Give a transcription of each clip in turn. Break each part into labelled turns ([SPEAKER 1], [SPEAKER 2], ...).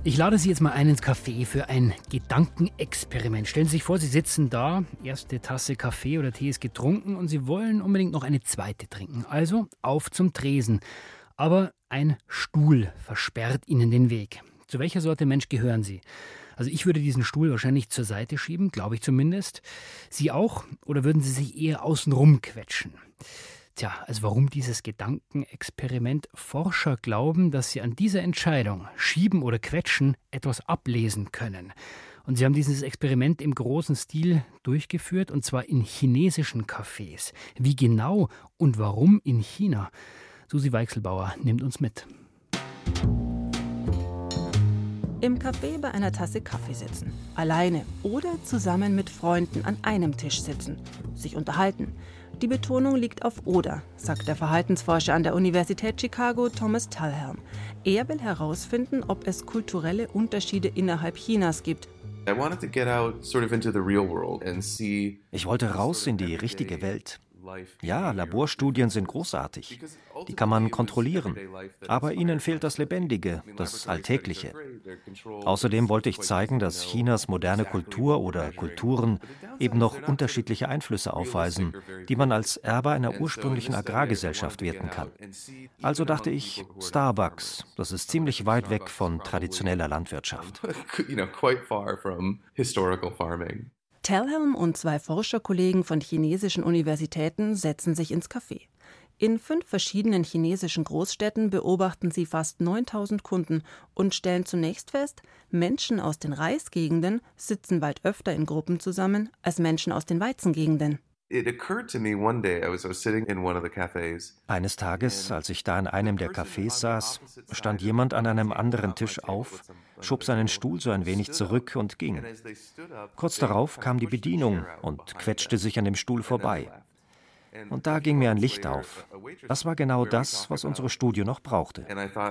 [SPEAKER 1] Ich lade Sie jetzt mal ein ins Café für ein Gedankenexperiment. Stellen Sie sich vor, Sie sitzen da, erste Tasse Kaffee oder Tee ist getrunken und Sie wollen unbedingt noch eine zweite trinken. Also auf zum Tresen. Aber ein Stuhl versperrt Ihnen den Weg. Zu welcher Sorte Mensch gehören Sie? Also ich würde diesen Stuhl wahrscheinlich zur Seite schieben, glaube ich zumindest. Sie auch? Oder würden Sie sich eher außenrum quetschen? Tja, also warum dieses Gedankenexperiment? Forscher glauben, dass sie an dieser Entscheidung, schieben oder quetschen, etwas ablesen können. Und sie haben dieses Experiment im großen Stil durchgeführt, und zwar in chinesischen Cafés. Wie genau und warum in China? Susi Weichselbauer nimmt uns mit.
[SPEAKER 2] Im Café bei einer Tasse Kaffee sitzen, alleine oder zusammen mit Freunden an einem Tisch sitzen, sich unterhalten. Die Betonung liegt auf oder, sagt der Verhaltensforscher an der Universität Chicago Thomas Talhelm. Er will herausfinden, ob es kulturelle Unterschiede innerhalb Chinas gibt.
[SPEAKER 3] Ich wollte raus in die richtige Welt. Ja, Laborstudien sind großartig. Die kann man kontrollieren. Aber ihnen fehlt das Lebendige, das Alltägliche. Außerdem wollte ich zeigen, dass Chinas moderne Kultur oder Kulturen eben noch unterschiedliche Einflüsse aufweisen, die man als Erbe einer ursprünglichen Agrargesellschaft werten kann. Also dachte ich, Starbucks, das ist ziemlich weit weg von traditioneller Landwirtschaft.
[SPEAKER 2] Talhelm und zwei Forscherkollegen von chinesischen Universitäten setzen sich ins Café. In 5 verschiedenen chinesischen Großstädten beobachten sie fast 9000 Kunden und stellen zunächst fest, Menschen aus den Reisgegenden sitzen weit öfter in Gruppen zusammen als Menschen aus den Weizengegenden.
[SPEAKER 3] Eines Tages, als ich da in einem der Cafés saß, stand jemand an einem anderen Tisch auf, schob seinen Stuhl so ein wenig zurück und ging. Kurz darauf kam die Bedienung und quetschte sich an dem Stuhl vorbei. Und da ging mir ein Licht auf. Das war genau das, was unsere Studie noch brauchte.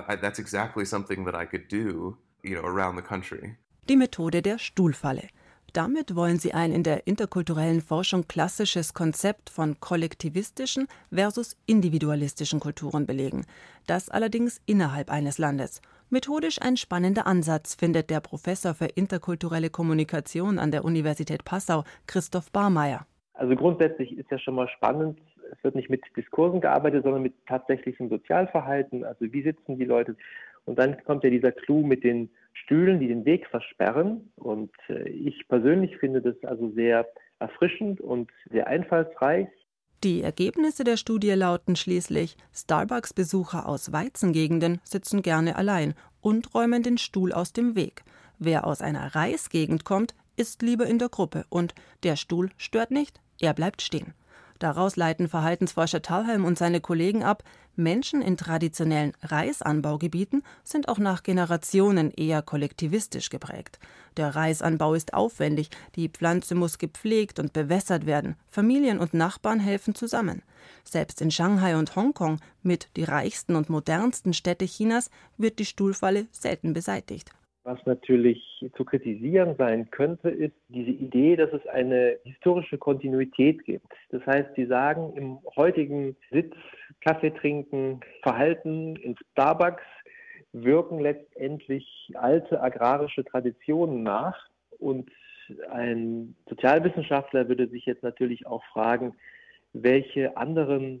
[SPEAKER 2] Die Methode der Stuhlfalle. Damit wollen sie ein in der interkulturellen Forschung klassisches Konzept von kollektivistischen versus individualistischen Kulturen belegen. Das allerdings innerhalb eines Landes. Methodisch ein spannender Ansatz, findet der Professor für interkulturelle Kommunikation an der Universität Passau, Christoph Barmeier.
[SPEAKER 4] Also grundsätzlich ist ja schon mal spannend, es wird nicht mit Diskursen gearbeitet, sondern mit tatsächlichem Sozialverhalten. Also wie sitzen die Leute? Und dann kommt ja dieser Clou mit den Stühlen, die den Weg versperren. Und ich persönlich finde das also sehr erfrischend und sehr einfallsreich.
[SPEAKER 2] Die Ergebnisse der Studie lauten schließlich: Starbucks-Besucher aus Weizengegenden sitzen gerne allein und räumen den Stuhl aus dem Weg. Wer aus einer Reisgegend kommt, ist lieber in der Gruppe und der Stuhl stört nicht, er bleibt stehen. Daraus leiten Verhaltensforscher Talhelm und seine Kollegen ab, Menschen in traditionellen Reisanbaugebieten sind auch nach Generationen eher kollektivistisch geprägt. Der Reisanbau ist aufwendig, die Pflanze muss gepflegt und bewässert werden, Familien und Nachbarn helfen zusammen. Selbst in Shanghai und Hongkong, mit die reichsten und modernsten Städte Chinas, wird die Stuhlfalle selten beseitigt.
[SPEAKER 4] Was natürlich zu kritisieren sein könnte, ist diese Idee, dass es eine historische Kontinuität gibt. Das heißt, sie sagen, im heutigen Sitz, Kaffee trinken, Verhalten in Starbucks wirken letztendlich alte agrarische Traditionen nach. Und ein Sozialwissenschaftler würde sich jetzt natürlich auch fragen, welche anderen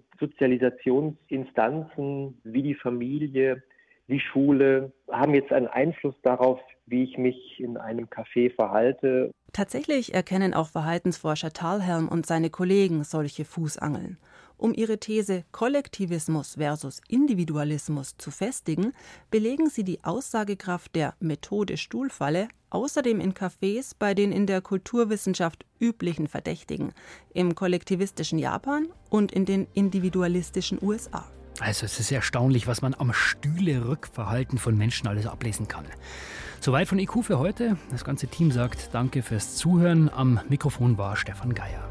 [SPEAKER 4] Sozialisationsinstanzen wie die Familie, wie Schule, haben jetzt einen Einfluss darauf, wie ich mich in einem Café verhalte.
[SPEAKER 2] Tatsächlich erkennen auch Verhaltensforscher Talhelm und seine Kollegen solche Fußangeln. Um ihre These Kollektivismus versus Individualismus zu festigen, belegen sie die Aussagekraft der Methode Stuhlfalle außerdem in Cafés bei den in der Kulturwissenschaft üblichen Verdächtigen, im kollektivistischen Japan und in den individualistischen USA.
[SPEAKER 1] Also es ist erstaunlich, was man am Stühle-Rückverhalten von Menschen alles ablesen kann. Soweit von IQ für heute. Das ganze Team sagt Danke fürs Zuhören. Am Mikrofon war Stefan Geier.